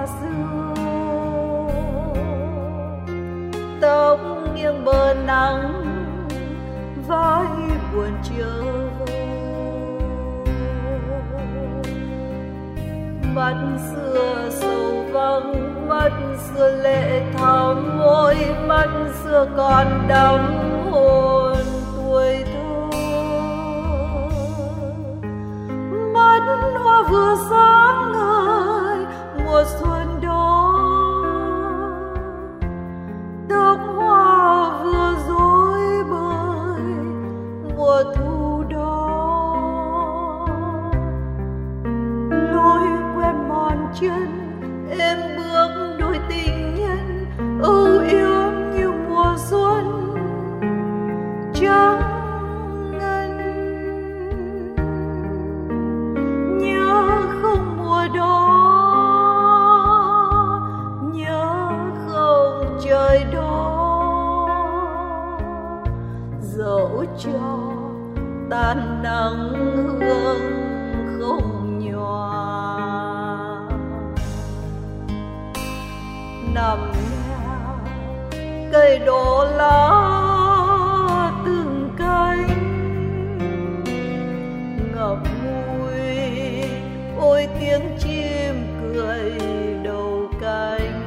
xưa, tóc nghiêng bờ nắng vai buồn trở về. Mắt xưa sầu vắng, mắt xưa lệ thắm, môi mắt xưa còn đắm hồn tuổi thơ. Mắt hoa vừa sáng ngời mùa xuân đó, tóc hoa vừa rối bời mùa thu đó. Lối quen mòn chân em bước đôi tình nhân, âu yếm như mùa xuân trắng ngân. Nhớ không mùa đó, nhớ không trời đó, dẫu cho tan nắng hương không nhòa. Nằm nhà cây đổ lá từng cánh, ngậm ngùi ôi tiếng chim cười đầu cánh.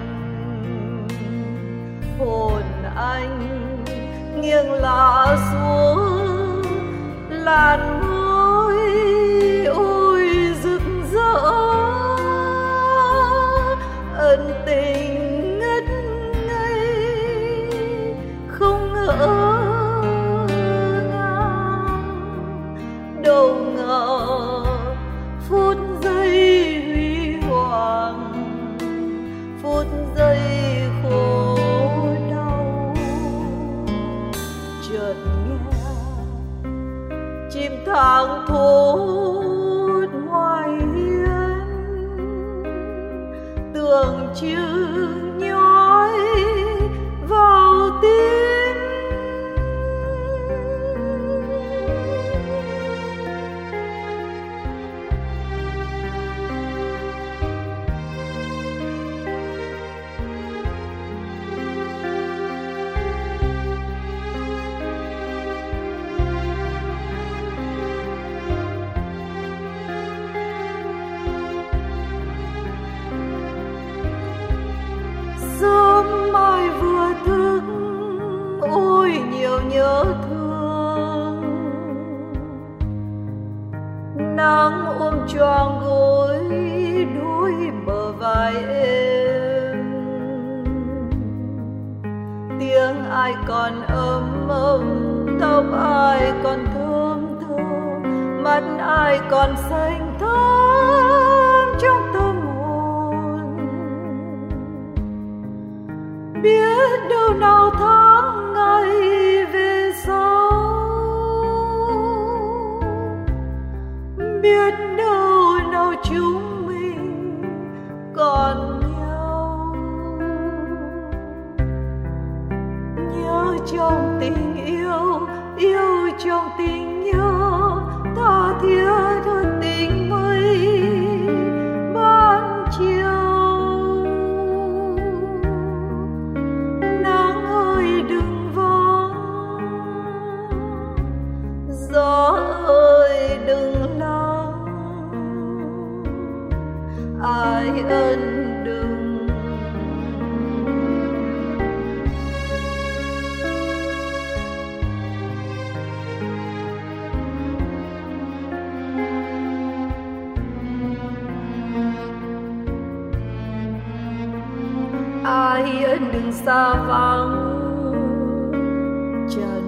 Hồn anh nghiêng lá xuống làn môi ôi rực rỡ, ân tình ngất ngây không ngỡ ngàng. Đâu ngờ phút giây huy hoàng, phút giây khổ đau. Chợt nghe chim tháng thút ngoài hiên, tưởng chừng nhói vào tim. Sớm mai vừa thức ôi nhiều nhớ thương, nắng ôm choàng gối đôi bờ vai em. Tiếng ai còn ấm ấm, tóc ai còn thơm thơm, mắt ai còn xanh thắm trong tâm hồn. Biết đâu nào tháng ngày về sau, biết đâu nào chúng mình còn nhau. Nhớ trong tình yêu, yêu trong tình nhớ, tha thiết hơn tình mây ban chiều. Nắng ơi đừng vắng, gió ơi đừng lắng, ai ân đừng. Ai ân đừng xa vắng, trời